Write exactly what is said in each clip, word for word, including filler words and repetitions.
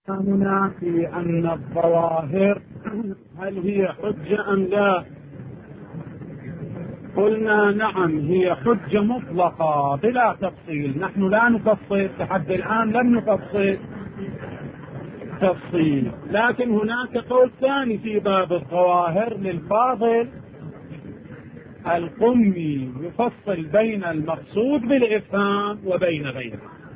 كلامنا في أن الظواهر هل هي حجة أم لا؟ قلنا نعم، هي حجة مطلقة بلا تفصيل. نحن لا نفصل لحد الآن، لم نفصل تفصيل، لكن هناك قول ثاني في باب الظواهر للفاضل القمي يفصل بين المقصود بالإفهام وبين غيره.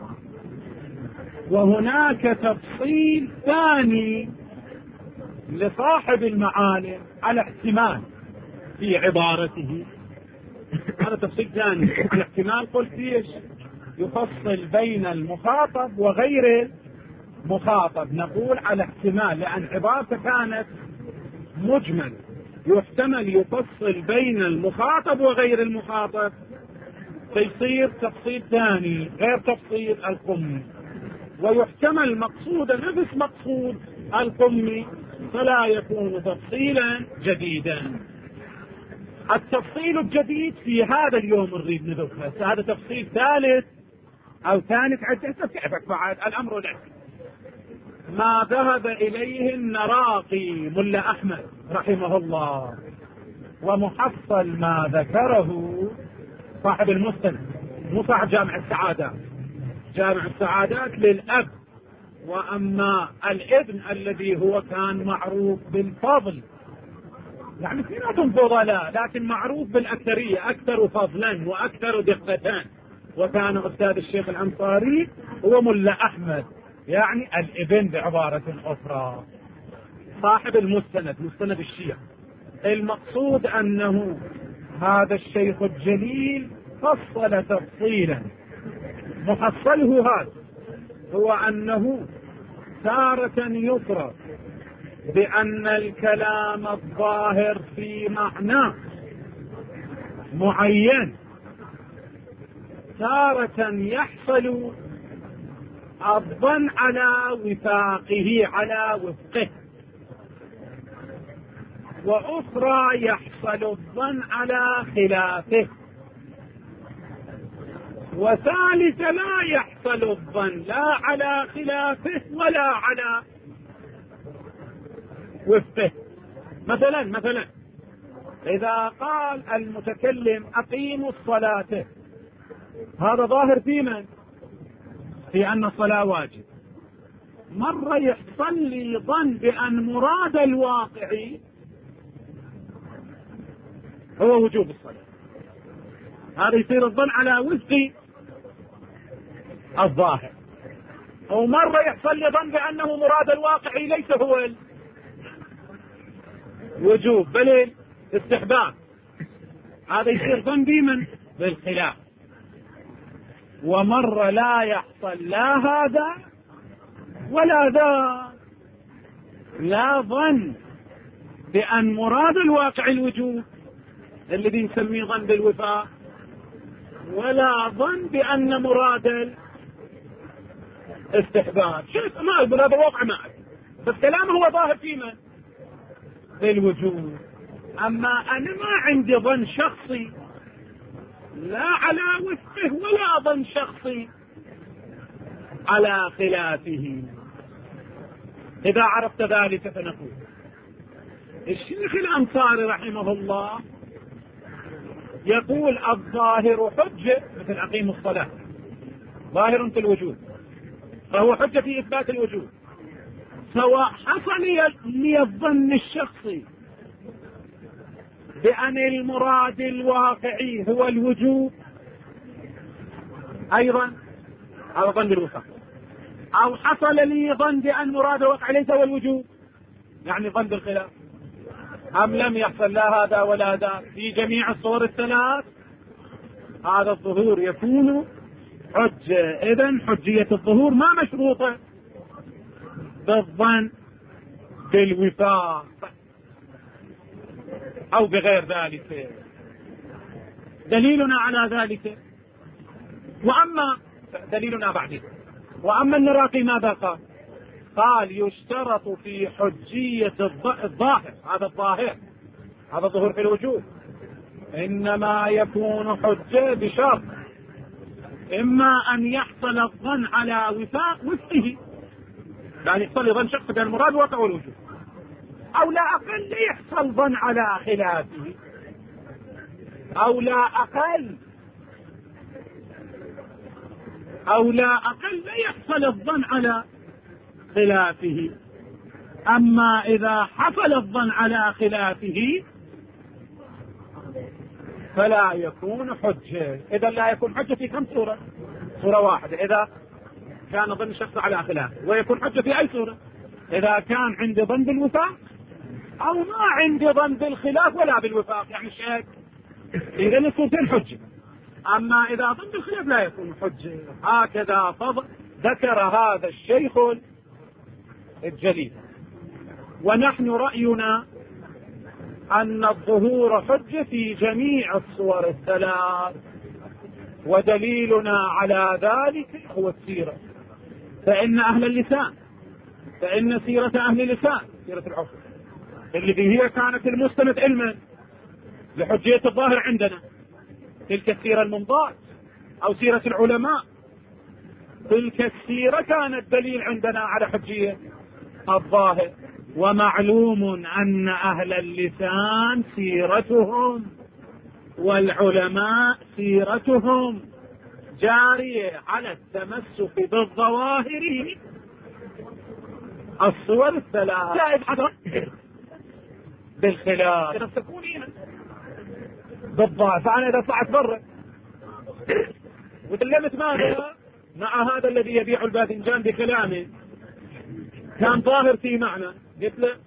وهناك تفصيل ثاني لصاحب المعالم على احتمال في عبارته. هذا تفصيل ثاني على احتمال. قلت ايش؟ يفصل بين المخاطب وغير المخاطب. نقول على احتمال لأن عبارته كانت مجمل، يحتمل يفصل بين المخاطب وغير المخاطب، فيصير تفصيل ثاني غير تفصيل القمي. ويحتمل مقصود نفس مقصود القمي، فلا يكون تفصيلا جديدا. التفصيل الجديد في هذا اليوم نريد نذكره. هذا تفصيل ثالث او ثالث عدة تعرفك بعد الامر العلمي ما ذهب اليه النراقي ملا احمد رحمه الله، ومحصل ما ذكره صاحب المستند، مو صاحب جامع السعادات. جامع السعادات للأب، وأما الابن الذي هو كان معروف بالفضل، يعني في ناس فضلاء لكن معروف بالأكثرية، أكثر فضلا وأكثر دقة، وكان أستاذ الشيخ الأنصاري هو ملا أحمد، يعني الابن بعبارة أخرى. صاحب المستند، مستند الشيعة. المقصود أنه هذا الشيخ الجليل فصل تفصيلا، محصله هذا هو أنه تارة يفرض بأن الكلام الظاهر في معنى معين، تارة يحصل الظن على وفاقه على وفقه، وأخرى يحصل الظن على خلافه، وثالث لا يحصل الظن لا على خلافه ولا على وفقه. مثلا مثلا إذا قال المتكلم أقيموا الصلاة، هذا ظاهر في من؟ في أن الصلاة واجب. مرة يحصل لي ظن بأن مراد الواقع هو وجوب الصلاة، هذا يصير الظن على وفق الظاهر. أو مرة يحصل لي ظن بأنه مراد الواقع ليس هو الوجوب بل الاستحباب، هذا يصير ظن بمن؟ بالخلاف. ومرة لا يحصل لا هذا ولا ذا، لا ظن بأن مراد الواقع الوجوب الذي نسميه ظن بالوفاق، ولا ظن بأن مراد الاستحباب. شوف ما أقول هذا واقع معك، بس كلامه هو ظاهر في من؟ بالوجوب. أما أنا ما عندي ظن شخصي لا على وفقه ولا ظن شخصي على خلافه. إذا عرفت ذلك فنقول الشيخ الأنصاري رحمه الله يقول الظاهر حجة، مثل أقيموا الصلاة ظاهر في الوجود، فهو حجة في إثبات الوجود، سواء حصل لي الظن الشخصي بأن المراد الواقعي هو الوجوب أيضا، هذا ظن بالوفاق، أو حصل لي ظن بأن مراد الواقع ليس هو الوجوب، يعني ظن بالخلاف، أم لم يحصل لا هذا ولا ذا في جميع الصور الثلاث، هذا الظهور يكون حجة. إذن حجية الظهور ما مشروطة بالظن بالوفاق أو بغير ذلك. دليلنا على ذلك، وأما دليلنا بعد، وأما النراقي ماذا قال؟ قال يشترط في حجية الظاهر، هذا الظاهر هذا الظهور في الوجود، إنما يكون حجة بشرط إما أن يحصل الظن على وفاق وفقه، يعني يحصل ظن شخص بين المراد والواقع والوجود، أو لا أقل يحصل ظن على خلافه، أو لا أقل أو لا أقل يحصل الظن على خلافه. أما إذا حصل الظن على خلافه فلا يكون حجة. إذا لا يكون حجة في كم صورة؟ صورة واحدة، إذا كان ظن الشخص على خلافه. ويكون حجة في أي صورة؟ إذا كان عندي ظن بالوفاق أو ما عندي ظن بالخلاف ولا بالوفاق، يعني شك، إذا الصورتين حجة. أما إذا ظن بالخلاف لا يكون حجة. هكذا ذكر هذا الشيخ الجليل. ونحن رأينا أن الظهور حجة في جميع الصور الثلاث، ودليلنا على ذلك هو السيرة. فإن أهل اللسان فإن سيرة أهل اللسان سيرة العصر اللي هي كانت المستند علما لحجية الظاهر عندنا، تلك السيرة الممضاة أو سيرة العلماء، تلك السيرة كانت دليل عندنا على حجية الظاهر. ومعلوم أن أهل اللسان سيرتهم والعلماء سيرتهم جارية على التمسك بالظواهر الصور الثلاث، لا يبحث بالخلاف تمسكونيها بالظاهر. فأنا إذا طلعت برا وتكلمت ماذا مع هذا الذي يبيع الباذنجان بكلامه كان ظاهر في معنى، قلت له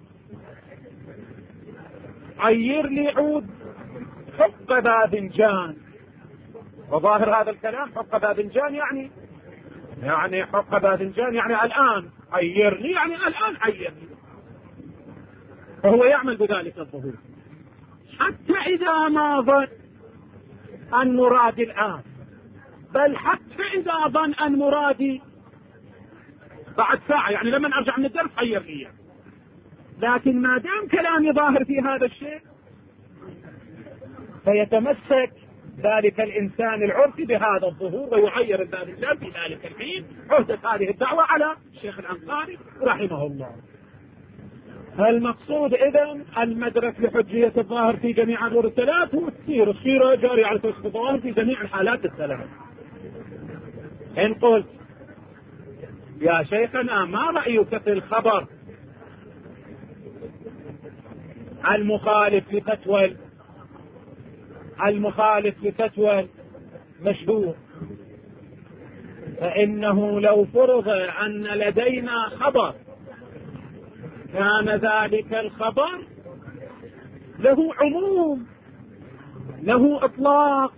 عير لي عود حق باذنجان، وظاهر هذا الكلام حق باذنجان يعني يعني حق باذنجان يعني الآن عير لي، يعني الآن عير لي. فهو يعمل بذلك الظهور حتى إذا ما ظن أن مرادي الآن، بل حتى إذا ظن أن مرادي بعد ساعة، يعني لما أرجع من الدرس عير لي. لكن ما دام كلامي ظاهر في هذا الشيء فيتمسك ذلك الإنسان العرفي بهذا الظهور ويعير الباذنجان في ذلك الحين. عهدت هذه الدعوة على الشيخ الأنصاري رحمه الله. فالمقصود إذن المدرك لحجية الظاهر في جميع الأمور الثلاث هو السيرة. السيرة جارية على تمسك الظواهر في جميع الحالات الثلاث. إن قلت يا شيخنا ما رأيك في الخبر المخالف لفتوى المخالف لفتوى مشهور، فإنه لو فرض أن لدينا خبر كان ذلك الخبر له عموم له إطلاق،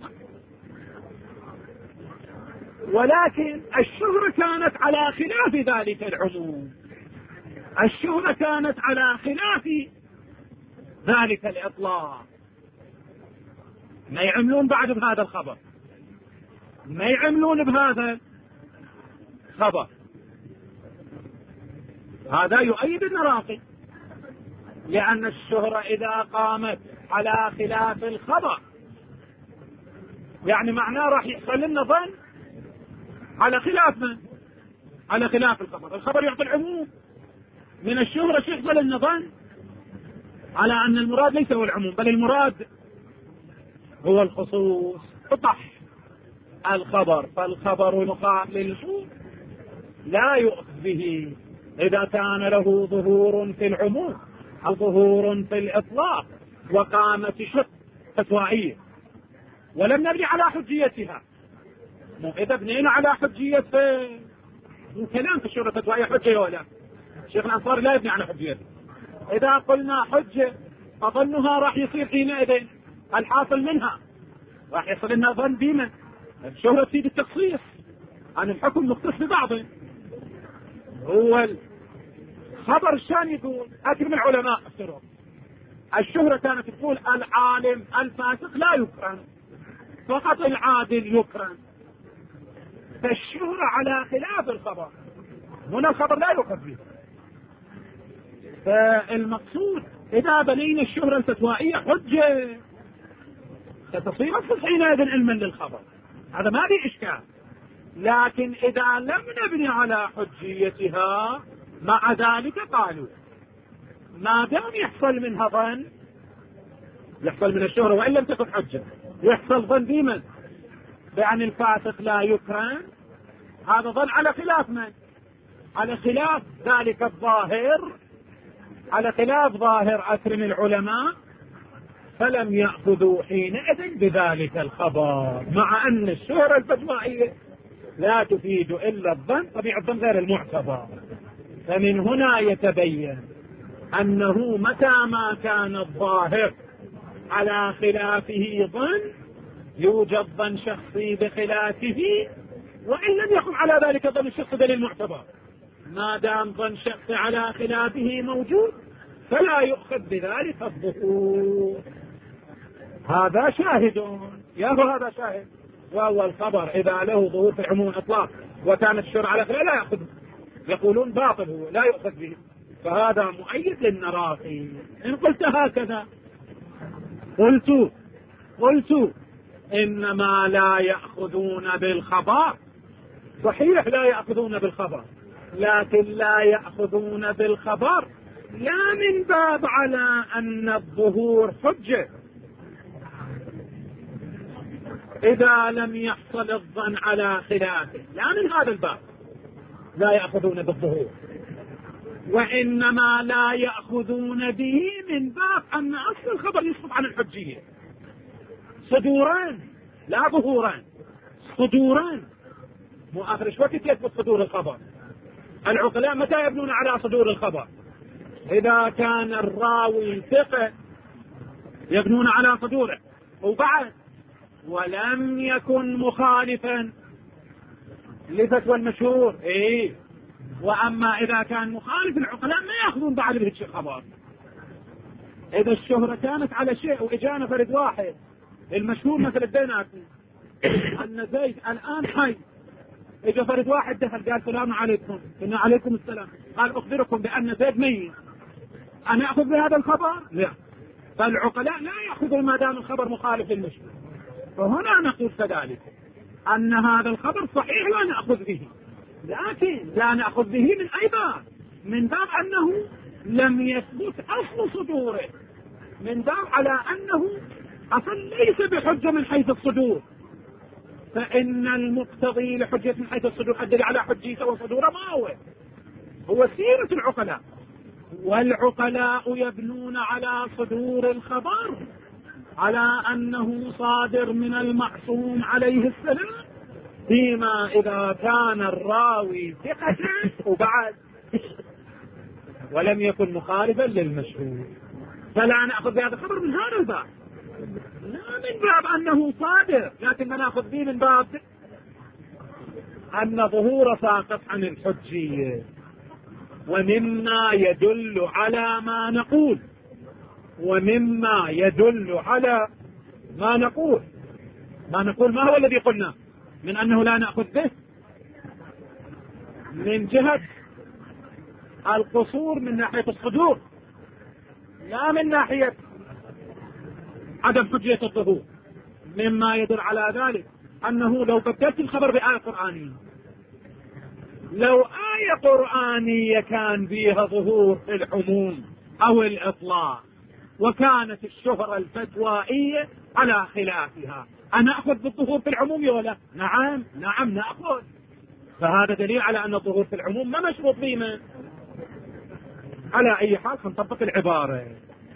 ولكن الشهرة كانت على خلاف ذلك العموم، الشهرة كانت على خلاف ذلك الإطلاق. ما يعملون بعد بهذا الخبر، ما يعملون بهذا الخبر. هذا يؤيد النراقي، لأن الشهرة إذا قامت على خلاف الخبر يعني معناه راح يحصل لنا ظن على خلاف من؟ على خلاف الخبر. الخبر يعطي العموم، من الشهرة يحصل لنا ظن على أن المراد ليس هو العموم بل المراد هو الخصوص. فطح الخبر، فالخبر مقابل للعموم لا يؤخذ به إذا كان له ظهور في العموم أو ظهور في الإطلاق وقامت شق فتوائية ولم نبني على حجيتها. إذا بنينا على حجية كلام في الشهرة الفتوائية حجة ولا الشيخ الأنصاري لا يبني على حجيته. إذا قلنا حجة أظنها راح يصير حينئذ الحاصل منها راح يصل لنا ظن بمن؟ الشهرة تفيد التخصيص عن الحكم مختص ببعضه. هو الخبر الشان يقول أكرم العلماء افتروا، الشهرة كانت تقول العالم الفاسق لا يكرم، فقط العادل يكرم. فالشهرة على خلاف الخبر، هنا الخبر لا يؤخذ به. فالمقصود إذا بنينا الشهرة الفتوائية حجة ستصير حينئذ علما للخبر، هذا ما في إشكال. لكن إذا لم نبني على حجيتها مع ذلك قالوا ما دام يحصل منها ظن، يحصل من الشهرة وإن لم تكن حجة، يحصل ظن بمن؟ بأن الفاسق لا يكرم، هذا ظن على خلاف من؟ على خلاف ذلك الظاهر، على خلاف ظاهر أكرم العلماء، فلم يأخذوا حينئذ بذلك الخبر، مع أن الشهرة الفتوائية لا تفيد إلا الظن، طبيعة الظن غير المعتبر. فمن هنا يتبين أنه متى ما كان الظاهر على خلافه ظن يوجد ظن شخصي بخلافه، وإن لم يكن على ذلك ظن الشخص دليل معتبر. ما دام ظن شخص على خلافه موجود فلا يؤخذ بذلك الظهور. هذا شاهد، يا هو هذا شاهد، وهو الخبر إذا له ظهور في العموم الإطلاق وكانت الشرع على خلافه لا يأخذ، يقولون باطل هو لا يؤخذ به، فهذا مؤيد للنراقي. إن قلت هكذا قلت قلت إنما لا يأخذون بالخبر، صحيح لا يأخذون بالخبر، لكن لا يأخذون بالخبر لا من باب على أن الظهور حجة إذا لم يحصل الظن على خلافه، لا من هذا الباب لا يأخذون بالظهور، وإنما لا يأخذون به من باب أن أصل الخبر يسقط عن الحجية. صدوران لا ظهوران، صدوران، مو آخر ايش وقت يثبت صدور الخبر؟ العقلاء متى يبنون على صدور الخبر؟ إذا كان الراوي ثقة يبنون على صدوره، وبعد ولم يكن مخالفا لفتوى المشهور، إيه. وأما إذا كان مخالف العقلاء ما يأخذون بعد بهذا الخبر. إذا الشهرة كانت على شيء وإجانا فرد واحد، المشهور مثل بيناتنا أن زيد الآن حي، إجا فرد واحد دخل قال السلام عليكم، قلنا عليكم السلام، قال أخبركم بأن زيد ميت، أنا أخذ بهذا الخبر؟ لا. فالعقلاء لا يأخذون ما دام الخبر مخالف للمشهور. فهنا نقول كذلك أن هذا الخبر صحيح لا نأخذ به، لكن لا نأخذ به من أي باب؟ من باب أنه لم يثبت أصل صدوره، من باب على أنه أصلا ليس بحجة من حيث الصدور، فإن المقتضي لحجة من حيث الصدور الدليل على حجيته وصدوره ما هو هو سيرة العقلاء، والعقلاء يبنون على صدور الخبر على أنه صادر من المعصوم عليه السلام، فيما إذا كان الراوي ثقة وبعد ولم يكن مخالفا للمشهور، فلا نأخذ بهذا الخبر من هذا الباب، لا من باب أنه صادر، لكن نأخذ به من باب أن ظهور ساقط عن الحجية. ومما يدل على ما نقول ومما يدل على ما نقول ما نقول ما هو الذي قلنا من أنه لا نأخذ به؟ من جهة القصور من ناحية الصدور، لا من ناحية عدم حجية الظهور. مما يدل على ذلك أنه لو بدلت الخبر بآية قرآنية، لو آية قرآنية كان فيها ظهور في العموم أو الإطلاق وكانت الشهرة الفتوائية على خلافها، أنا أخذ بالظهور في العموم ولا؟ نعم نعم نأخذ. فهذا دليل على أن الظهور في العموم ما مشروط فيه. على أي حال نطبق العبارة.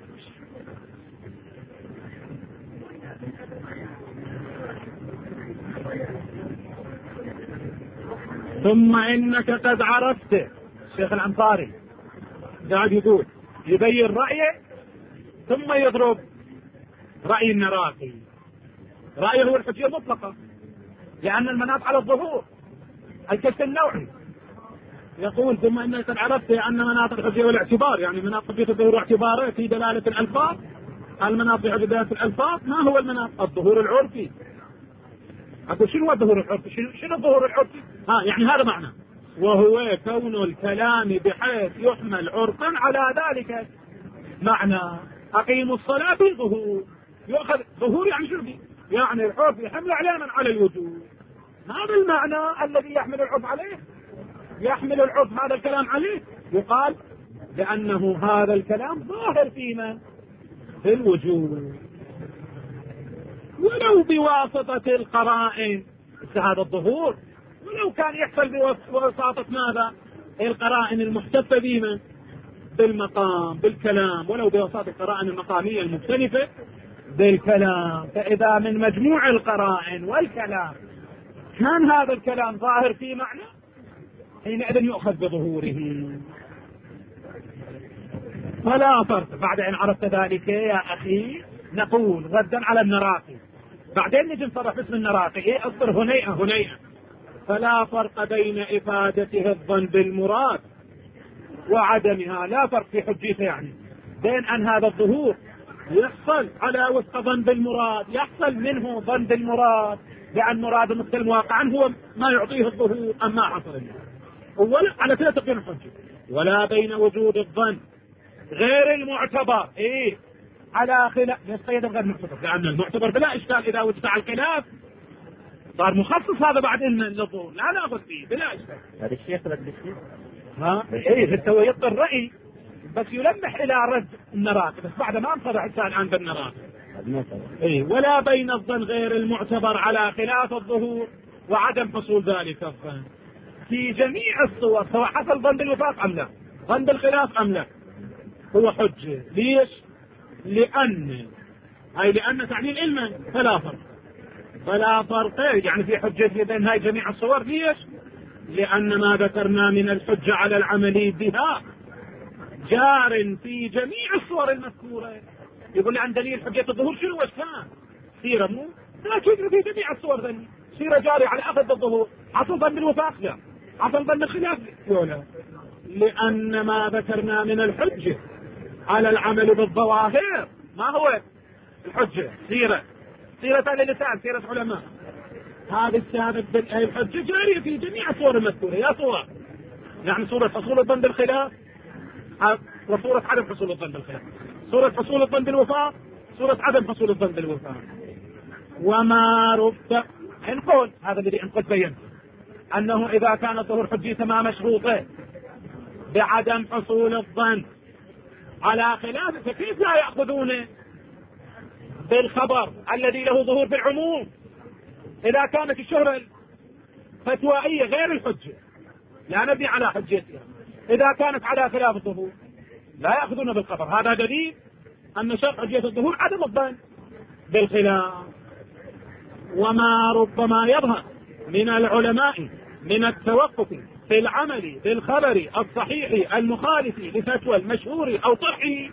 ثم إنك قد عرفت، الشيخ الأنصاري قاعد يقول يبين رأيه ثم يضرب رأي النراقي. رأيه هو الحجية المطلقة، لأن المناط على الظهور الكشف النوعي. يقول ثم إنك قد عرفت أن مناط الحجية والاعتبار، يعني مناط حجية الظهور واعتباره في دلالة الألفاظ. المناط في دلالة الألفاظ ما هو المناط؟ الظهور العرفي. أقول شنو هو الظهور العرفي؟ شنو الظهور العرفي؟ ها يعني هذا معنى، وهو كون الكلام بحيث يحمل عرفا على ذلك معنى. أقيموا الصلاة بظهور، يؤخذ ظهور يعني شنو؟ يعني العرف يحمل على من على الوجود. هذا المعنى الذي يحمل العرف عليه. يحمل العرف هذا الكلام عليه؟ يقال لأنه هذا الكلام ظاهر فيما في الوجود، ولو بواسطة القرائن. هذا الظهور ولو كان يحصل بواسطة ماذا؟ القرائن المحتفة بما بالمقام بالكلام، ولو بواسطة القرائن المقامية المختلفة بالكلام. فإذا من مجموع القرائن والكلام كان هذا الكلام ظاهر في معنى، حينئذ يؤخذ بظهوره. فلا فرق. بعد أن عرفت ذلك يا أخي نقول ردا على النراقي، بعدين نجي نصرف اسم النراقي ايه اصبر هنيئة هنيئة. فلا فرق بين إفادته الظن بالمراد وعدمها، لا فرق في حجيته، يعني بين أن هذا الظهور يحصل على وفق ظن بالمراد، يحصل منه ظن بالمراد لأن مراد المسلم واقعا هو ما يعطيه الظهور أم ما حصل ولا على كده تقيم الحجة، ولا بين وجود الظن غير المعتبر ايه على خلاف. ليش قيد غير معتبر؟ لأن المعتبر بلا إشكال إذا وسع الخلاف صار مخصص هذا بعد إن للظهور لا نأخذ فيه بلا إشكال. هذا الشيخ رد الشيخ ها ايه هو يطر الرأي بس يلمح إلى رد النراقي، بس بعد ما انصرح الإنسان عن النراقي. ايه ولا بين الظن غير المعتبر على خلاف الظهور وعدم حصول ذلك الظن في جميع الصور، سواء حصل ظن بالوفاق أم لا، ظن بالخلاف أم لا، هو حجة. ليش؟ لأن أي لأن تعليل علما فلا فرق، فلا فرق يعني في حجة بين هاي جميع الصور. ليش؟ لأن ما ذكرنا من الحجة على العمل بها جار في جميع الصور المذكورة. يقول لي عن دليل حجة الظهور شنو وش كان؟ سيرة مو لكن في جميع الصور ذني سيرة جاري على أخذ الظهور. حصل ظن بالوفاق لا، حصل ظن الخلاف لا، لأن ما ذكرنا من الحجة على العمل بالظواهر ما هو الحجة؟ سيرة سيرة أهل اللسان، سيرة علماء. هذا السابق بالحجة جارية في جميع الصور المذكورة. يا صورة يعني صورة حصول الظن بالخلاف وصورة عدم حصول الظن بالخلاف، صورة حصول الظن بالوفاق، صورة عدم حصول الظن بالوفاق. وما ربط نقول هذا الذي ان قد بينت أنه إذا كان الظهور حجيته ما مشروطه بعدم حصول الظن على خلافه، فكيف لا يأخذونه بالخبر الذي له ظهور بالعموم إذا كانت الشهرة فتوائية غير الحجة لا نبني على حجتها، إذا كانت على خلاف الظهور لا يأخذونه بالخبر. هذا دليل أن شرط حجية الظهور عدم الظن بالخلاف. وما ربما يظهر من العلماء من التوقف في العمل بالخبر الصحيح المخالف لفتوى المشهور أو طرحه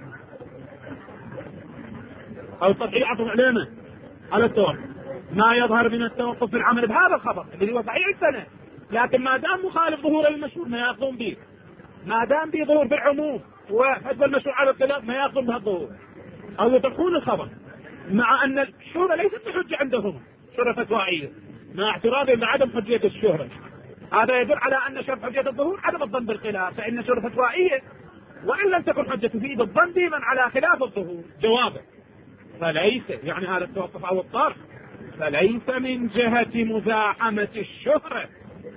أو طرحه عطف علامة على التوقف، ما يظهر من التوقف في العمل بهذا الخبر الذي هو صحيح السنة، لكن ما دام مخالف ظهور المشهور ما يأخذون به، ما دام به ظهور بالعموم وفتوى المشهور على الخلاف ما يأخذون بهالظهور أو يطرحون الخبر، مع أن الشهرة ليست بحجة عندهم، شهرة فتوائية، مع اعتراضهم بعدم حجية الشهرة. هذا يدل على أن شرط حجية الظهور عدم الظن بالخلاف، فإن شهرة فتوائية وإن لم تكن حجة تفيد الظن بمن على خلاف الظهور. جوابه فليس يعني هذا التوقف أو الطرح فليس من جهة مزاحمة الشهرة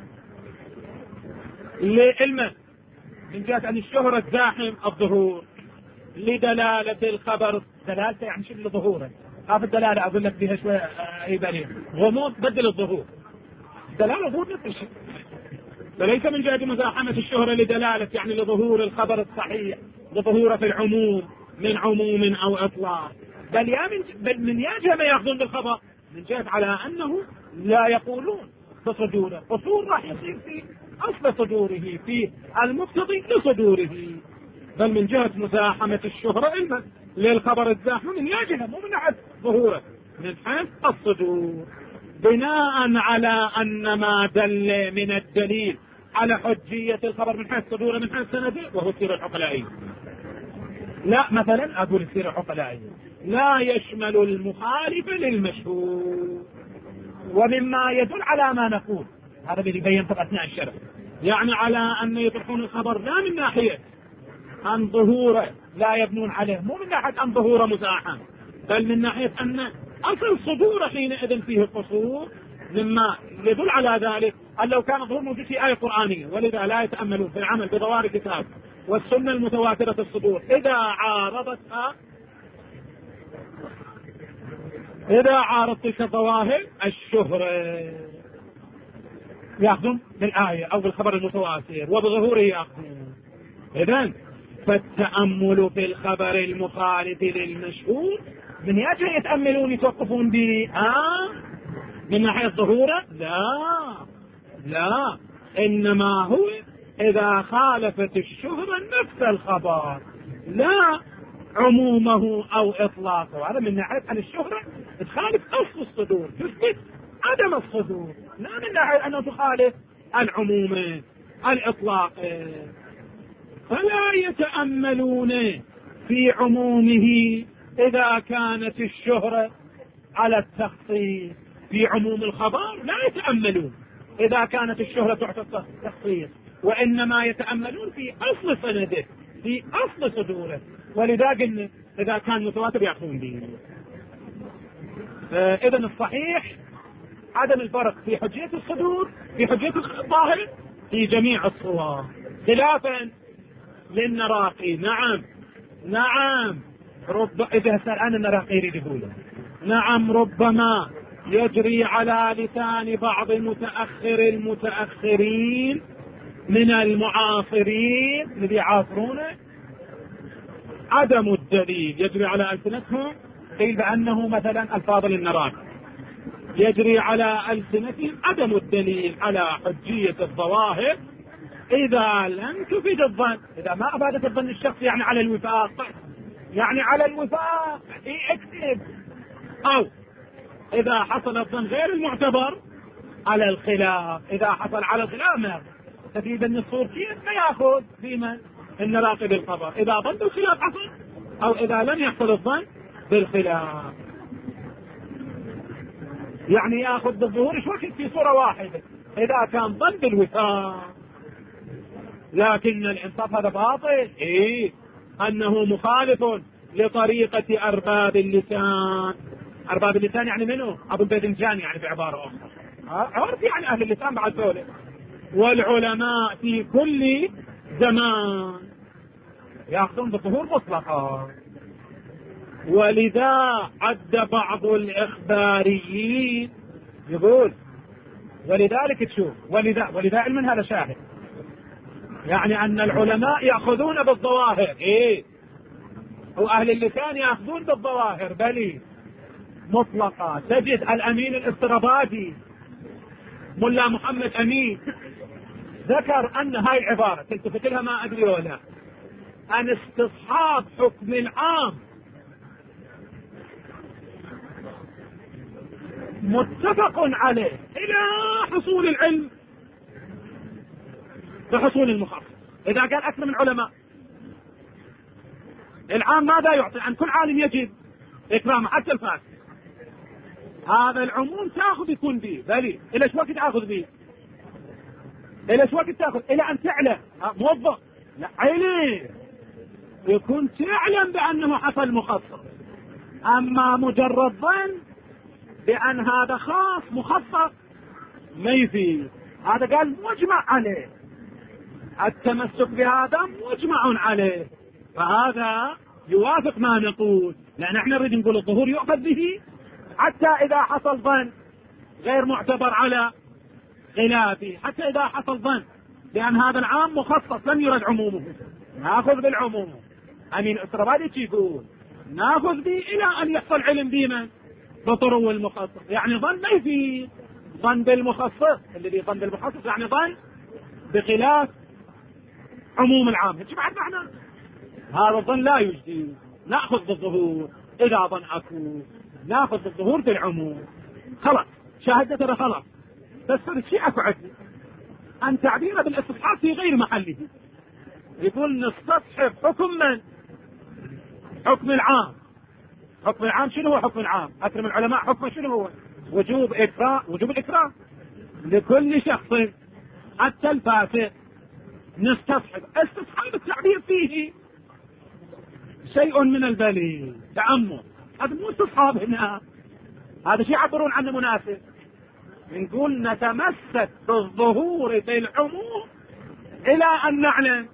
لعلمه، من جهة أن الشهرة تزاحم الظهور لدلالة الخبر. دلالته يعني شو لظهوره، هذا الدلالة أقول لك فيها شوية أي بريء غموض بدل الظهور، دلالة ظهور نفس الشيء. فليس من جهة مزاحمة الشهرة لدلالة يعني لظهور الخبر الصحيح لظهوره في العموم من عموم أو إطلاق، بل يا من بل من يا جهة ما يأخذون بالخبر من جهة على أنه لا يقولون بصدوره، قصور راح يصير في أصل صدوره في المقتضي لصدوره، بل من جهة مزاحمة الشهرة علما للخبر الزاحم من يا جهة مو من ناحية ظهوره من حيث الصدور، بناء على أن ما دل من الدليل على حجية الخبر من حيث صدوره من حيث سنده وهو السيرة العقلائية. لا مثلا أقول السيرة العقلائية لا يشمل المخالف للمشهور، ومما يدل على ما نقول هذا الذي بينت أثناء الشرح، يعني على أن يطرحون الخبر لا من ناحية أن ظهوره لا يبنون عليه، مو من ناحية أن ظهوره مزاحم، بل من ناحية أن أصل صدوره حينئذ فيه القصور، مما يدل على ذلك أن لو كان الظهور موجود في آية قرآنية، ولذا لا يتأملون في العمل بظواهر الكتاب والسنة المتواترة الصدور إذا عارضتها إذا عارض تلك الظواهر الشهرة يأخذون بالآية أو بالخبر المتواتر وبظهوره يأخذون. إذن فالتأمل في الخبر المخالف للمشهور من يجب يتأملون يتوقفون به آه من ناحية ظهوره؟ لا لا، إنما هو إذا خالفت الشهرة نفس الخبر لا عمومه أو إطلاقه. هذا من ناحية أن الشهرة تخالف أصل الصدور، تثبت عدم الصدور، لا من ناحية أنه تخالف العموم الإطلاق. فلا يتأملون في عمومه إذا كانت الشهرة على التخصيص، في عموم الخبر لا يتأملون إذا كانت الشهرة تعطي التخصيص، وإنما يتأملون في أصل سنده، في أصل صدوره. ولذا قلنا إذا كان متواتر يأخذون به. إذن الصحيح عدم الفرق في حجية الصدور في حجية الظاهر في جميع الصور، خلافا للنراقي. نعم نعم رب إذا سأل عن النراقي يريد يقوله نعم ربما يجري على لسان بعض متأخر المتأخرين من المعاصرين الذي يعاصرونه عدم الدليل، يجري على ألسنتهم قيل بأنه مثلا الفاظ للنراقي، يجري على ألسنتهم عدم الدليل على حجية الظواهر إذا لم تفيد الظن. إذا ما أفادت الظن الشخص يعني على الوفاق، يعني على الوفاق اكتب، أو إذا حصل الظن غير المعتبر على الخلاف. إذا حصل على الخلاف ما تفيد أن الصورتين ما يأخذ فيما النراقي بالخبر إذا ظن بالخلاف حصل، أو إذا لم يحصل الظن بالخلاف. يعني يأخذ بالظهور شو في صورة واحدة إذا كان ظن بالوفاق. لكن الانصاف هذا باطل، إيه أنه مخالف لطريقة أرباب اللسان. أرباب اللسان يعني منه أبو الباذنجان، يعني بعبارة أخرى عرف يعني أهل اللسان بعد ذلك، والعلماء في كل زمان يأخذون بالظهور مطلقا. ولذا عد بعض الإخباريين يقول ولذلك تشوف ولذا ولذا علم هذا شاهد، يعني أن العلماء يأخذون بالظواهر إيه، وأهل اللسان يأخذون بالظواهر بل مطلقة. تجد الأمين الاسترابادي ملا محمد أمين ذكر أن هاي العبارة تلتفت لها ما أدري ولا، أن استصحاب حكم العام متفق عليه إلى حصول العلم بحصول المخصص. إذا قال أكثر من علماء العام ماذا يعطي؟ عن كل عالم يجب إكرامه حتى الفاسد. هذا العموم تأخذ يكون به بلي إلى ايش وقت تأخذ به؟ إلى ايش وقت تأخذ؟ إلى أن تعلم موظف لا علم يكون تعلم بأنه حصل مخصص. أما مجرد ظن بأن هذا خاص مخصص ما يفيد. هذا قال مجمع عليه، التمسك بهذا مجمع عليه، فهذا يوافق ما نقول، لأن احنا نريد نقول الظهور يؤخذ به حتى إذا حصل ظن غير معتبر على خلافه، حتى إذا حصل ظن بأن هذا العام مخصص لم يرد عمومه نأخذ بالعموم. أمين الأسربادي يقول نأخذ به إلى أن يحصل علم بمن بطرو المخصص، يعني ظن ما يفيد. ظن بالمخصص الذي ظن بالمخصص يعني ظن بخلاف عموم العام، ايش بعد معنى هذا الظن لا يجدي. نأخذ بالظهور إذا ظن أكو، نأخذ بالظهور بالعموم. خلاص شاهدنا ترى خلاص، بس الشيء أكو عدل أن تعبير بالاستصحاب في غير محله. يقول نستصحب حكم من؟ حكم العام. حكم العام شنو هو حكم العام؟ أكثر من العلماء حكم شنو هو؟ وجوب إكرام، وجوب الإكرام لكل شخص حتى الفاسق. نستصحب، استصحاب التعبير فيه شيء من البلي تأمل، هذا مو استصحاب هنا، هذا شيء يعبرون عنه مناسب. نقول نتمسك بالظهور في العموم الى ان نعلم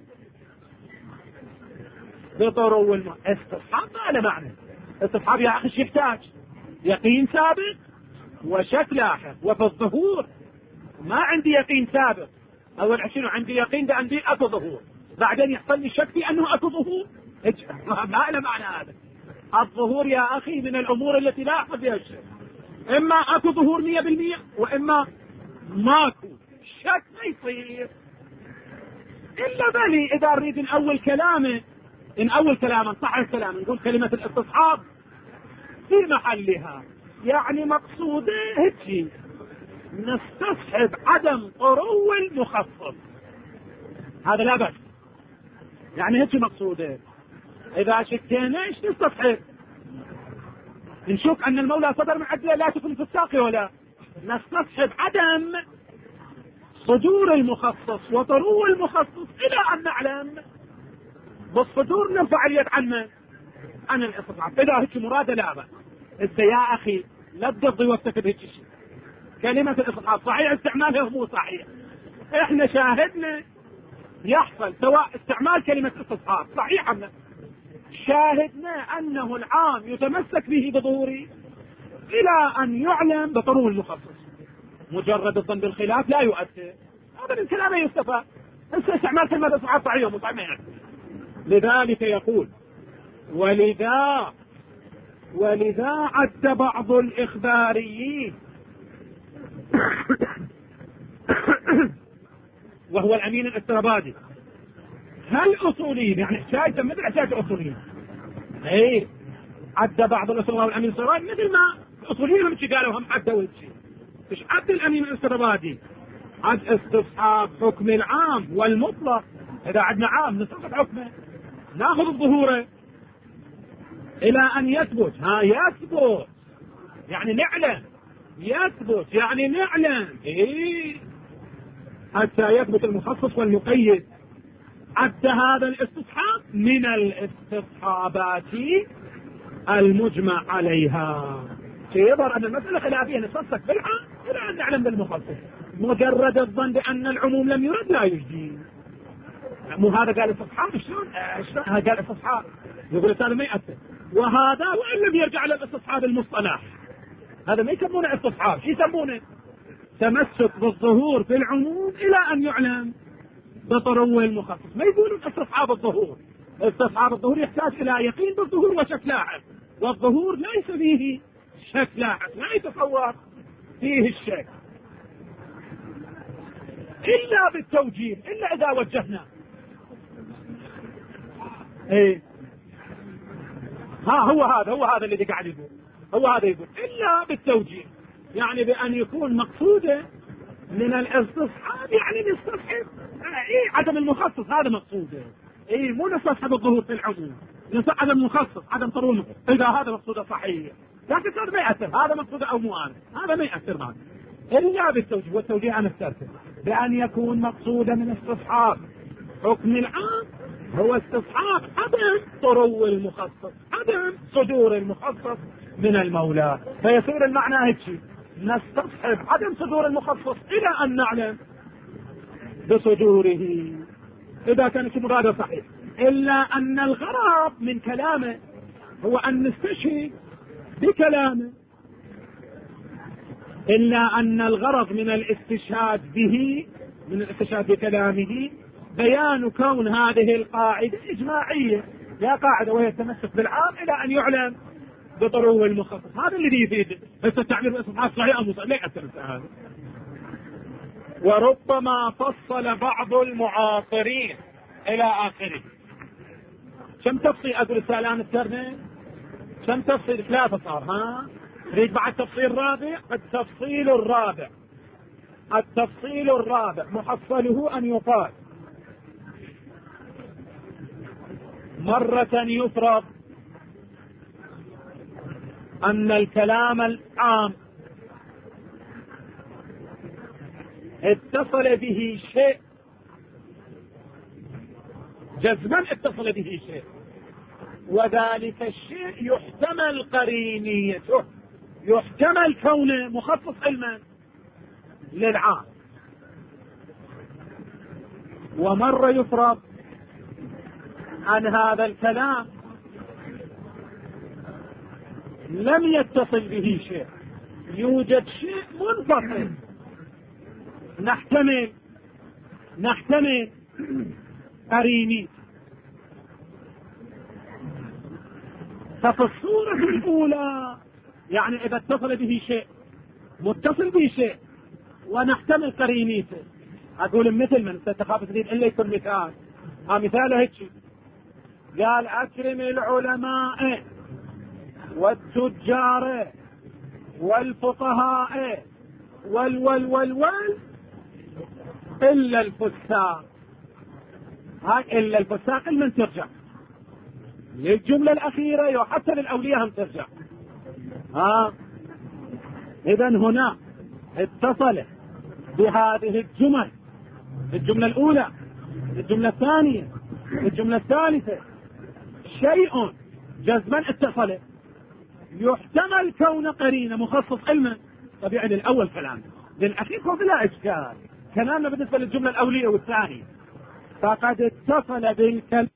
بطرو الم... استصحاب ما له معنى. استصحاب يا اخي يحتاج يقين سابق وشك لاحق. وفي الظهور ما عندي يقين سابق، اول عشرين عندي يقين بأني اكو ظهور، بعدين يحصل لي شك في انه اكو ظهور. ما له معنى هذا. الظهور يا اخي من الامور التي لا يحصل فيها الشك، اما اكو ظهور مية بالمية واما ماكو شك ما يصير. الا بني اذا اريد ان اول كلامه ان اول كلامه صح الكلام نقول كلمة الاستصحاب في محلها، يعني مقصوده هيك نستصحب عدم طرو المخصص، هذا لا بأس، يعني هيك مقصوده. اذا شكينا ايش نستصحب؟ نشوف ان المولى صدر من عدله لا تكون في الساقي ولا نستصحب عدم صدور المخصص وطرو المخصص الى ان نعلم بالصدور نرفع اليد عنه عن الاستصحاب. اذا هيك مراده لا بأس. انت يا اخي لا تقضي وقتك بهيك شيء. كلمة الاستصحاب صحيح استعمالها مو صحيح، احنا شاهدنا يحصل سواء استعمال كلمة استصحاب صحيح أم لا، شاهدنا انه العام يتمسك به بظهوره الى ان يعلم بطرو المخصص. مجرد الظن بالخلاف لا يؤثر، هذا من كلامه يستفاد. هسه استعمال كلمة استصحاب صحيح ومو صحيح يعني. لذلك يقول ولذا ولذا عد بعض الإخباريين وهو الأمين الاسترابادي هل أصوليين، يعني حكاية مثل حكاية أصوليين، اي عد بعض الأصوليين والأمين الاسترابادي مثل ما الأصوليين هم قالوا هم عدوا الشيء. ايش عد الأمين الاسترابادي؟ عد استصحاب حكم العام والمطلق. إذا عدنا عام نستصحب حكمه ناخذ الظهور الى ان يثبت. ها يثبت يعني نعلم، يثبت يعني نعلم إيه؟ حتى يثبت المخصص والمقيد. عد هذا الاستصحاب من الاستصحابات المجمع عليها. يظهر ان المسألة خلافية نتمسك بالعام الى ان نعلم بالمخصص. مجرد الظن بان العموم لم يرد لا يجدي. مو هذا قال استصحاب شلون؟ هذا قال استصحاب يقول هذا ما يأثر. وهذا وان لم يرجع للاستصحاب المصطلح هذا ما يسمونه استصحاب، شو يسمونه؟ تمسك بالظهور في العموم الى ان يعلم بطرو المخصص. ما يقولون استصحاب الظهور. استصحاب الظهور يحتاج الى يقين بالظهور وشك لاحق، والظهور ليس فيه شك لاحق، لا يتصور فيه الشك الا بالتوجيه، الا اذا وجهنا. ايه ها هو هذا هو هذا الذي قاعد يقول، هو هذا يقول الا بالتوجيه، يعني بان يكون مقصوده من الاستصحاب يعني نستصحب ايه عدم المخصص، هذا مقصوده. ايه مو نستصحب الظهور في العموم، نستصحب عدم المخصص عدم طرو المخصص. اذا هذا مقصوده صحيح لكن هذا ما يأثر، هذا مقصوده او مو هذا هذا ما يأثر معه الا بالتوجيه. والتوجيه انا استرسل بان يكون مقصوده من استصحاب حكم العام هو استصحاب عدم طرو المخصص، عدم صدور المخصص من المولى. فيصير المعنى هيك نستصحب عدم صدور المخصص الى ان نعلم بصدوره اذا كانت المراد صحيح. الا ان الغرض من كلامه هو ان نستشهد بكلامه، الا ان الغرض من الاستشهاد به من الاستشهاد بكلامه بيان كون هذه القاعدة إجماعية، لا قاعدة وهي التمسك بالعام إلى أن يعلم بطرو المخصص. هذا الذي يفيد. بس التعبير بالاستصحاب صحيح أو صحيح لا يأثر هذا. وربما فصل بعض المعاصرين إلى آخره. كم تفصيل أقول السالان الترني؟ كم تفصيل؟ ثلاثة صار. ها تريد بعد تفصيل رابع؟ التفصيل الرابع التفصيل الرابع محصله أن يقال مرة يفرض أن الكلام العام اتصل به شيء جزما، اتصل به شيء، وذلك الشيء يحتمل قرينيته، يحتمل كونه مخصص علما، للعام. ومرة يفرض عن هذا الكلام لم يتصل به شيء، يوجد شيء منفصل، نحتمل نحتمل قريني. ففي الصورة الأولى يعني إذا اتصل به شيء متصل به شيء ونحتمل قرينيته، أقول مثل من تخاف تريد إلا يكون مثال. ها مثاله هيك، قال أكرم العلماء والتجار والفقهاء وال وال وال وال إلا الفساق. هاي إلا الفساق من ترجع للجملة الأخيرة وحتى للأولياء هم ترجع. ها إذا هنا اتصل بهذه الجمل، الجملة الأولى، الجملة الثانية، الجملة الثالثة، شيء جزما اتصل يحتمل كون قرينة مخصص علما. طبيعي للأول كلام، للأخير هو بلا إشكال. كلامنا بالنسبة للجملة الأولية والثانية فقد اتصل بالكلام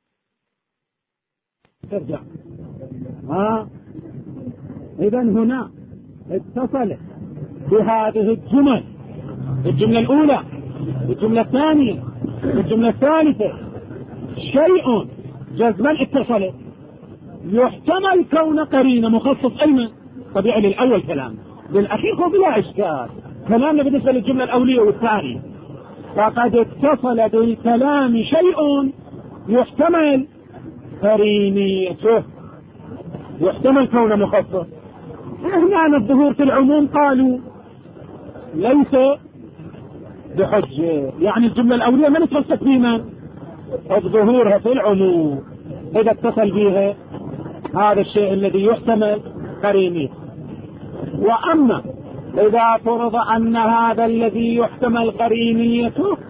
ترجع. ها إذا هنا اتصل بهذه الجمل، الجملة الأولى، الجملة الثانية، الجملة الثالثة، شيء جزما اتصل يحتمل كون قرينة مخصص علما. طبيعي للأول كلام، للأخير هو بلا إشكال. كلامنا بالنسبة للجملة الأولية والثانية فقد اتصل بالكلام شيء يحتمل قرينيته، يحتمل كونه مخصص. هنا الظهور في العموم قالوا ليس بحجة، يعني الجملة الأولية من تخصص بما ظهورها في العموم إذا اتصل بها هذا الشيء الذي يحتمل قرينيته. وأما إذا فرض أن هذا الذي يحتمل قرينيته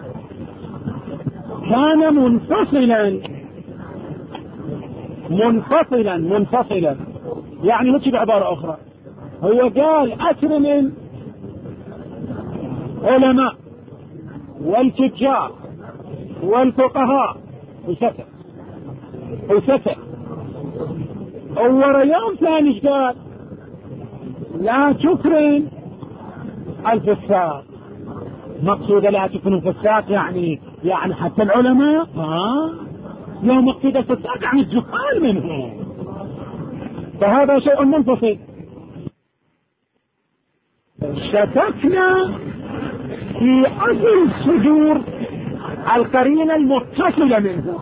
كان منفصلا منفصلا منفصلا يعني هيك بعبارة أخرى، هو قال أكرم العلماء والتجار والفقهاء وسكت وسكت. أول يوم ثاني قال لا تكرم الفساق. مقصود لا تكرم الفساق يعني يعني حتى العلماء. ها لو مقصود الفساق يعني الجهال منهم، فهذا شيء منفصل. شككنا في أصل صدور القرينة المتصلة منه،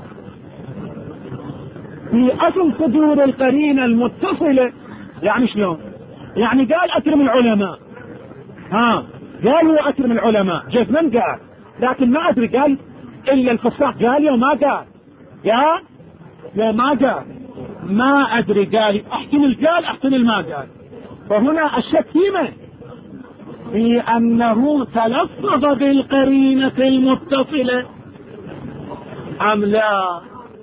في أصل صدور القرينة المتصلة. يعني شلون؟ يعني قال أكرم العلماء، ها قال هو أكرم العلماء جزما قال، لكن ما أدري قال إلا الفساق قال يوم ما قال، قال يوم ما قال ما أدري، قال احتمل قال احتمل ما قال. فهنا الشك فيما في أنه تلفظ بالقرينة المتصلة أم لا.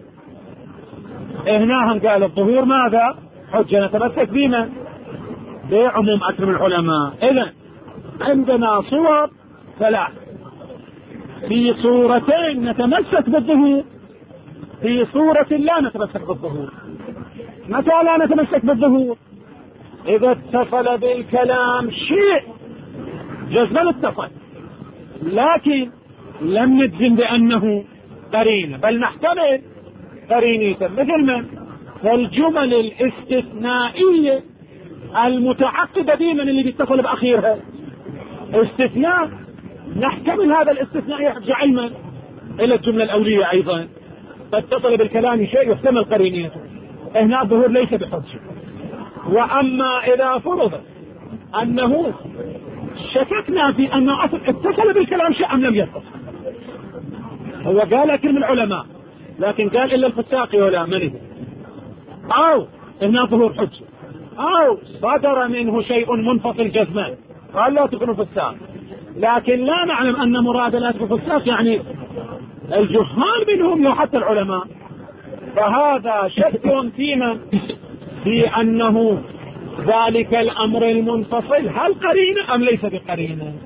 هنا هم قال الظهور ماذا حجة نتمسك بما بعموم أكرم العلماء. إذن عندنا صور ثلاث، في صورتين نتمسك بالظهور، في صورة لا نتمسك بالظهور. متى لا نتمسك بالظهور؟ إذا اتصل بالكلام شيء جزما اتصل لكن لم نجزم بأنه قرينة، بل نحتمل قرينيته، مثل من فالجمل الاستثنائية المتعقدة دائما اللي بيتصل بأخيرها استثناء، نحتمل هذا الاستثناء يرجع علما إلى الجملة الأولية أيضا، فاتصل بالكلام شيء يحتمل قرينيته. هنا الظهور ليس بحجة. وأما إذا فرض أنه شككنا في أنه أصل اتصل بالكلام شيء أم لم يتصل، هو قال أكرم العلماء لكن قال إلا الفساق ولا منه، أو هنا ظهور حجة، أو صدر منه شيء منفصل جزما قال لا تكون فساق، لكن لا نعلم أن مراد لا تكون فساق يعني الجهال منهم لو حتى العلماء. فهذا شك فيما في أنه ذلك الأمر المنفصل هل قرينة أم ليس بقرينة.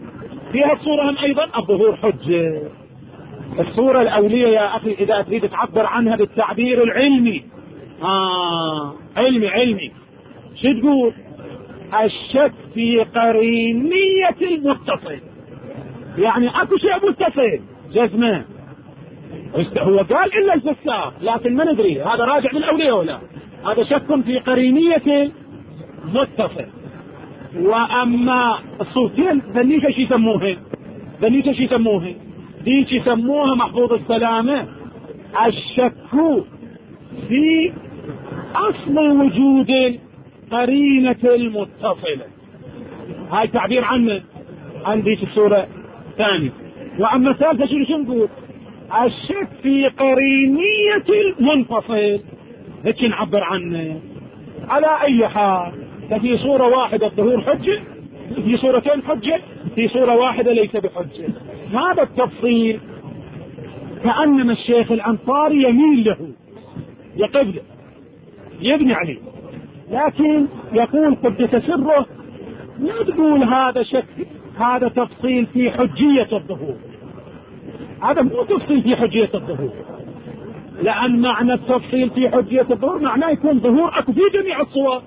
فيها الصورة هم أيضا الظهور حجة. الصورة الأولية يا أخي إذا تريد تعبر عنها بالتعبير العلمي، آه علمي علمي، شو تقول؟ الشك في قرينية المتصل، يعني اكو شيء متصل جزمه. هو قال الا الفساق، لكن ما ندري هذا راجع للاولياء ولا هذا شك في قرينية المتصل. واما الصورتين ذنيك ايش يسموها؟ ذنيك ايش يسموها؟ ديك يسموها محفوظ السلامة الشك في اصل وجود قرينة المتصلة. هاي تعبير عنه عن ديك الصورة ثاني. واما الثالثة شنو شو نقول؟ الشك في قرينية المنفصل، هيك نعبر عنه. على اي حال ففي صورة واحدة الظهور حجة، في صورتين حجة، في صورة واحدة ليس بحجة. هذا التفصيل كأنما الشيخ الأنصاري يميل له، يقبله، يبني عليه، لكن يقول قد سره لا تقول هذا شك، هذا تفصيل في حجية الظهور، هذا مو تفصيل في حجية الظهور، لأن معنى التفصيل في حجية الظهور معناه يكون ظهور أكو في جميع الصور،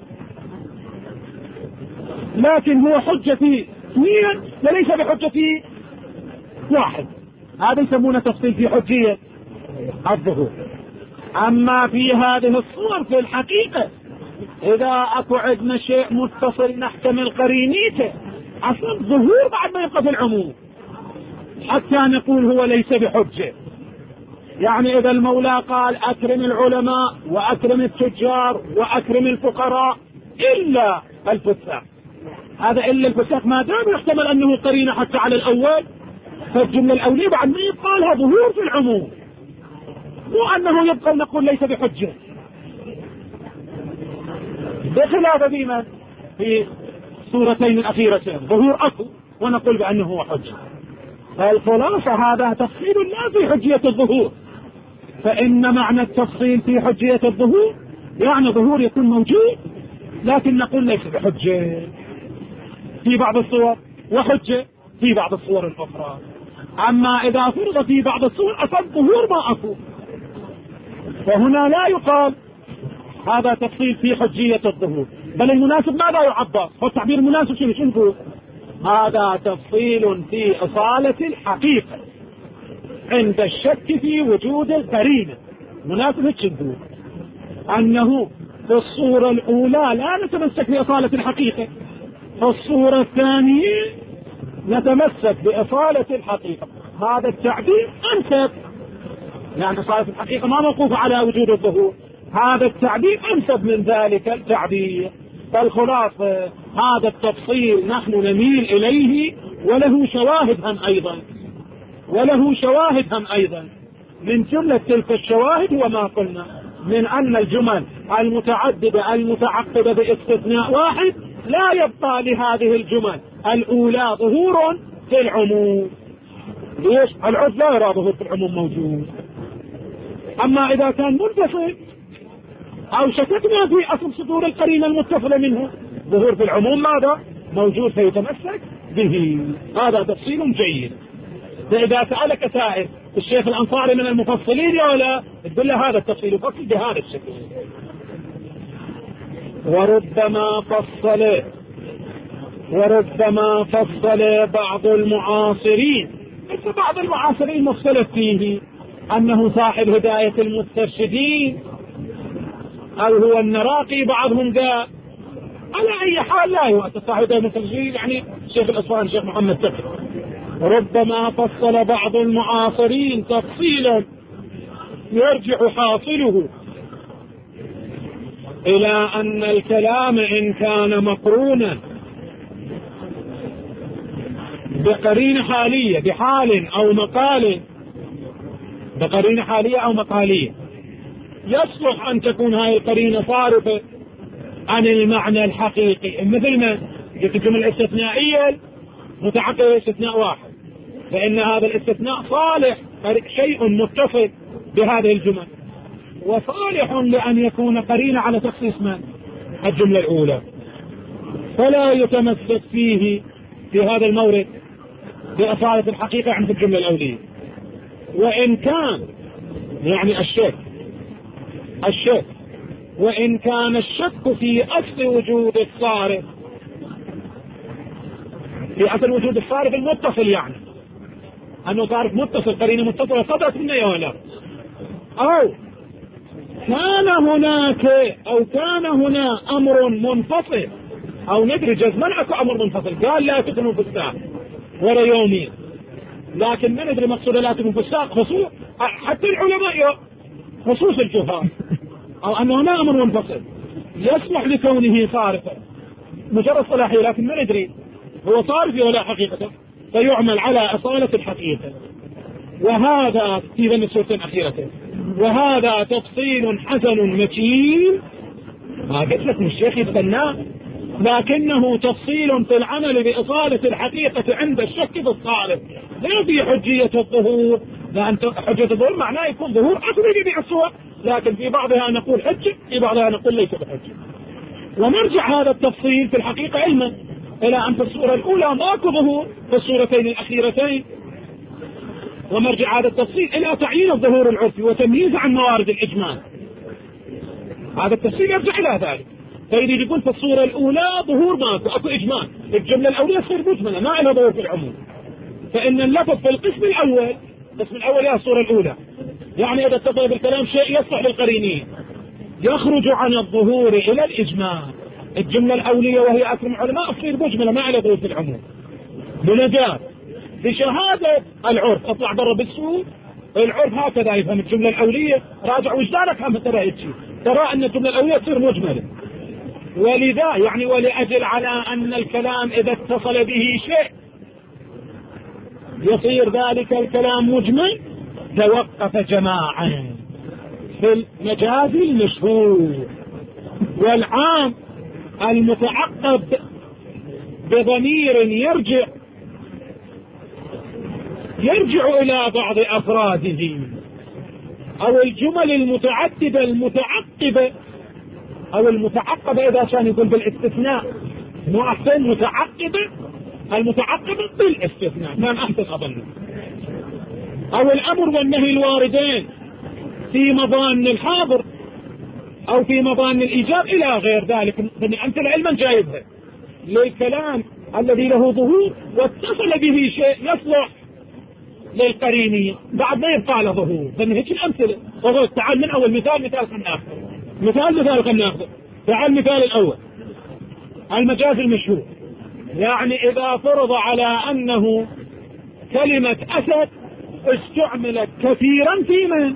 لكن هو حجة في اثنين وليس بحجة في واحد، هذا يسمونه تفصيل في حجية الظهور. أما في هذه الصور في الحقيقة إذا أكو عندنا شيء متصل نحتمل قرينيته، أصلا الظهور بعد ما يبقى في العموم حتى نقول هو ليس بحجة. يعني إذا المولى قال أكرم العلماء وأكرم التجار وأكرم الفقراء إلا الفساق، هذا إلا الفساق ما دام يحتمل أنه قرينة حتى على الأول، فالجملة الأولية بعد ما يبقى لها ظهور في العموم، مو أنه يبقى نقول ليس بحجة، بخلاف بما في سورتين الأخيرتين ظهور أكو ونقول بأنه هو حجة. فالخلاصة هذا تفصيل لا في حجية الظهور، فإن معنى التفصيل في حجية الظهور يعني ظهور يكون موجود لكن نقول ليس بحجة في بعض الصور وحجة في بعض الصور الأخرى. أما إذا فرض في بعض الصور أصل ظهور ما أكو، فهنا لا يقال هذا تفصيل في حجية الظهور، بل المناسب ماذا يعبر؟ هو التعبير المناسب شنو شنو نقول؟ هذا تفصيل في أصالة الحقيقة عند الشك في وجود القرينة. مناسب هيك نقول أنه في الصورة الأولى لا نتمسك بأصالة الحقيقة، في الصورة الثانية نتمسك بأصالة الحقيقة. هذا التعبير أنسب، يعني أصالة الحقيقة ما موقوفة على وجود الظهور، هذا التعبير أنسب من ذلك التعبير. فالخلاصة هذا التفصيل نحن نميل إليه وله شواهد هم أيضا، وله شواهد هم أيضا. من جملة تلك الشواهد وما قلنا من أن الجمل المتعددة المتعقبة باستثناء واحد لا يبقى لهذه الجمل الأولى ظهور في العموم. ليش؟ العد لا يرى ظهور في العموم موجود. أما إذا كان منفصل أو شككنا في أصل صدور القرينة المتصلة منه، ظهور في العموم ماذا؟ موجود فيتمسك به. هذا تفصيل جيد. فإذا سألك سائل الشيخ الأنصاري من المفصلين ولا، تقول له هذا التفصيل يفصل بهذا الشكل. وربما فصل وربما فصل بعض المعاصرين، مثل بعض المعاصرين مختلف فيه أنه صاحب هداية المسترشدين أو هو النراقي، بعضهم قال. على أي حال لا يؤسس صاحب هداية المسترشدين يعني الشيخ الأصفهاني الشيخ محمد تقي. ربما فصل بعض المعاصرين تفصيلا يرجع حاصله إلى أن الكلام إن كان مقرونا بقرينة حالية بحال أو مقال، بقرينة حالية أو مقالية، يصلح أن تكون هاي القرينة صارفة عن المعنى الحقيقي، مثل ما قلت الجملة الاستثنائية متعقبة باستثناء واحد، فإن هذا الاستثناء صالح شيء متصل بهذه الجمل، وصالح لأن يكون قرينة على تخصيص من الجملة الأولى، فلا يتمسك فيه في هذا المورد بأصالة الحقيقة عند الجملة الأولية. وإن كان يعني الشك الشك وإن كان الشك في أصل وجود الصارف، في أصل وجود الصارف المتصل، يعني أنه صارف متصل، قرينة متصلة صدرت منه يا ولا، أو كان هناك أو كان هنا أمر منفصل، أو ندري جزما أكو أمر منفصل قال لا تكونوا في الساق ولا يومين، لكن ما ندري مقصود لا تكون في الساق خصوص حتى العلماء خصوص الجهال، أو أن هنا أمر منفصل يسمح لكونه صارفا مجرد صلاحية، لكن ما ندري هو صارف ولا حقيقة، فيعمل على أصالة الحقيقة. وهذا في ذم السورة الأخيرة، وهذا تفصيل حسن متين، ما قلت لكم الشيخ يتبناه، لكنه تفصيل في العمل بإصالة الحقيقة عند الشك في الصارف، لا في حجية الظهور، لأن حجية الظهور معناه يكون ظهور أصلي يبيع الصور، لكن في بعضها نقول حجة، في بعضها نقول ليس بحجة. ومرجع هذا التفصيل في الحقيقة علما إلى أن في الصورة الأولى ماكو ظهور في الصورتين الأخيرتين، ومرجع هذا التفصيل إلى تعيين الظهور العرفي وتمييزه عن موارد الإجمال. هذا التفصيل يرجع إلى ذلك، فإذا يقول في الصورة الأولى ظهور ماكو، أكو إجمال، الجملة الأولية تصير مجملة ما لها ظهور في العموم، فإن اللفظ في القسم الأول، القسم الأول هي الصورة الأولى، يعني إذا اتصل بالكلام شيء يصلح للقرينين يخرج عن الظهور إلى الإجمال، الجملة الأولية وهي أكرم العلماء تصير مجملة ما لها ظهور في العموم. بنجاة بشهادة العرف اطلع برا بالسوق، العرف هكذا يفهم الجملة الأولية، راجع وجدانك هم ترى هيك ترى أن الجملة الأولية تصير مجملة. ولذا يعني ولأجل على أن الكلام إذا اتصل به شيء يصير ذلك الكلام مجمل، توقف جماعة في المجاز المشهور والعام المتعقب بضمير يرجع يرجع إلى بعض أفراده، أو الجمل المتعددة المتعقبة، أو المتعقبة إذا كان يقول بالاستثناء مو أحسن، متعقبة المتعقبة بالاستثناء ما أحسن أظن، أو الأمر والنهي الواردين في مظان الحاضر أو في مظان الإيجاب إلى غير ذلك من أمثلة علما جايبها للكلام الذي له ظهور واتصل به شيء يصلح للقرينية بعد ما يبقى له ظهور، فمن هيك الأمثلة. وهو تعال من أول مثال مثال خلنا ناخذ مثال مثال خلنا ناخذ تعال مثال الأول المجاز المشهور، يعني إذا فرض على أنه كلمة أسد استعملت كثيرا في من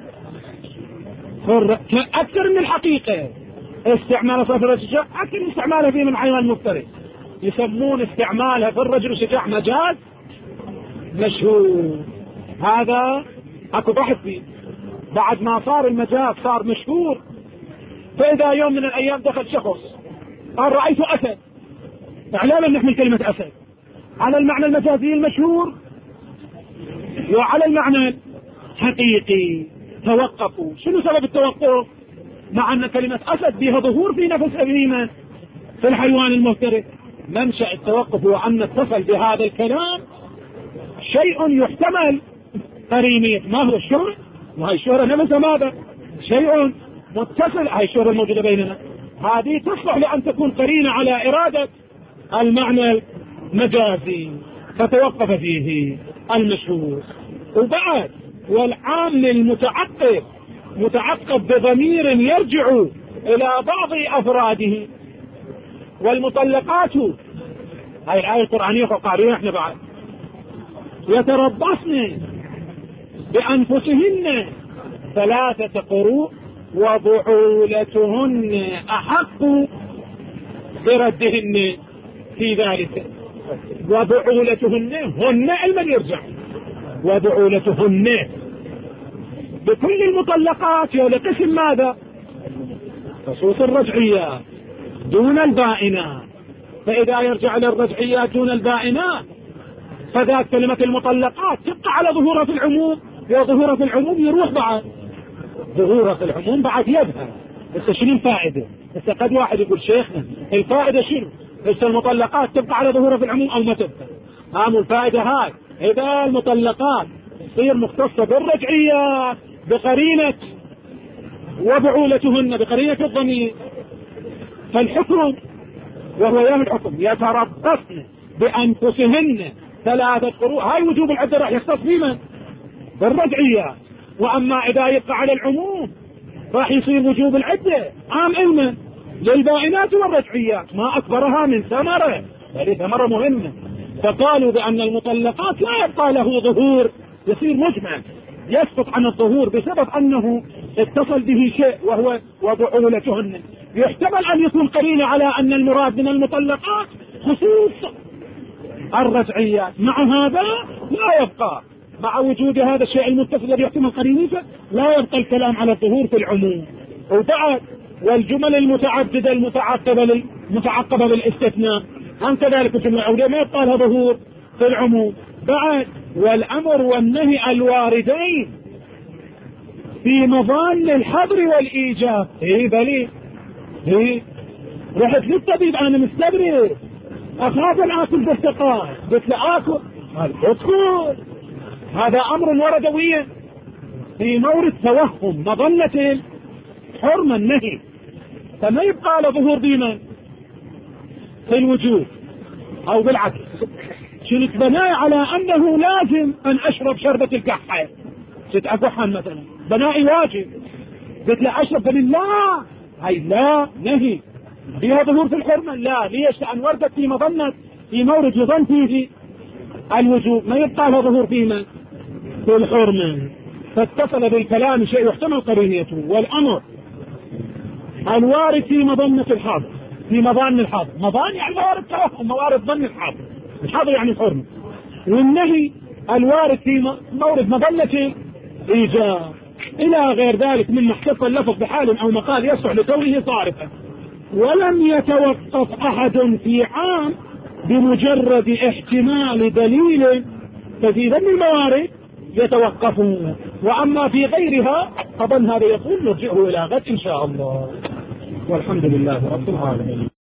أكثر من الحقيقة، استعمال صفر الشجاع أكثر من استعمالها في من حيوان مفترس، يسمون استعمالها في الرجل الشجاع مجاز مشهور. هذا اكو بحث فيه، بعد ما صار المجاز صار مشهور، فإذا يوم من الأيام دخل شخص قال رأيت أسد، إعلاما نحمل كلمة أسد على المعنى المجازي المشهور وعلى المعنى الحقيقي. توقفوا، شنو سبب التوقف؟ مع أن كلمة أسد بها ظهور في نفس أبيمة في الحيوان المفترس. منشأ التوقف هو أن اتصل بهذا الكلام شيء يحتمل قرينية، ما هو الشهرة؟ وهي الشهرة نفس ماذا؟ شيء متصل، هاي الشهرة الموجودة بيننا هذه تصلح لأن تكون قرينة على إرادة المعنى المجازي، فتوقف فيه المشهور. وبعد والعام المتعقب متعقب بضمير يرجع إلى بعض أفراده. والمطلقات هاي الآية القرآنية قارئين احنا بعد يتربصن بأنفسهن ثلاثة قروء وبعولتهن أحق بردهن في ذلك. وبعولتهن هن علما يرجع، وبعولتهن بكل المطلقات لقسم ماذا؟ خصوص الرجعيات دون البائنات، فإذا يرجع للرجعيات دون البائنات فذاك كلمة المطلقات تبقى على ظهورها في العموم، وظهورها في العموم يروح بعد ظهورها في العموم بعد يبهى. بس شنو الفائدة؟ بس قد واحد يقول شيخنا الفائدة شنو؟ بس المطلقات تبقى على ظهورها في العموم أو ما تبقى؟ هام الفائدة هاي إذا المطلقات تصير مختصة بالرجعيات بقرينة وبعولتهن بقرينة الضمير، فالحكم وهو يوم الحكم يتربصن بأنفسهن ثلاثة قروء. هاي وجوب العدة راح يختص بمن؟ بالرجعيات. وأما إذا يبقى على العموم راح يصير وجوب العدة عام علما للبائنات والرجعيات، ما أكبرها من ثمرة، هذه ثمرة مهمة. فقالوا بأن المطلقات لا يبقى له ظهور، يصير مجمع يسقط عن الظهور بسبب أنه اتصل به شيء وهو وبعولتهن. يحتمل أن يكون قرينة على أن المراد من المطلقات خصوص الرجعيات، مع هذا لا يبقى، مع وجود هذا الشيء المتصل الذي يحتمل قرينته لا يبقى الكلام على الظهور في العموم. وبعد والجمل المتعددة المتعقبة المتعقبة بالاستثناء هم كذلك الجملة العودية ما يبقى لها ظهور في العموم. بعد والأمر والنهي الواردين في مظان الحظر والإيجاب. ايه بلي ايه رحت للطبيب انا مستبرد اخاف الاكل بالسقاء، قلت له اكل ادخل، هذا امر ورد ويا في مورد توهم مظنة حرمة النهي، فما يبقى له ظهور ديما في الوجود او بالعكس. شنت بناء على انه لازم ان اشرب شربة الكحة، ست اكحا مثلا بنائي واجب، قلت له اشرب بالله، هاي لا نهي فيها ظهور في الحرمة. لا، ليش؟ لأن وردت في مظنة في مورد يظن فيه الوجوب ما يبقى لها ظهور فيما في الحرمة، فاتصل بالكلام شيء يحتمل قرينته. والأمر الوارد في مظنة الحاضر في مظان الحاضر، مظان يعني موارد توهم، موارد ظن الحاضر، الحاضر يعني الحرمة. والنهي الوارد في مورد مظنة الإيجاب إلى غير ذلك مما اختص اللفظ بحال أو مقال يصح لكونه صارفا. ولم يتوقف أحد في عام بمجرد احتمال دليل، ففي ذم الموارد يتوقفون، وأما في غيرها فظن هذا يقول نرجعه إلى غد إن شاء الله، والحمد لله رب العالمين.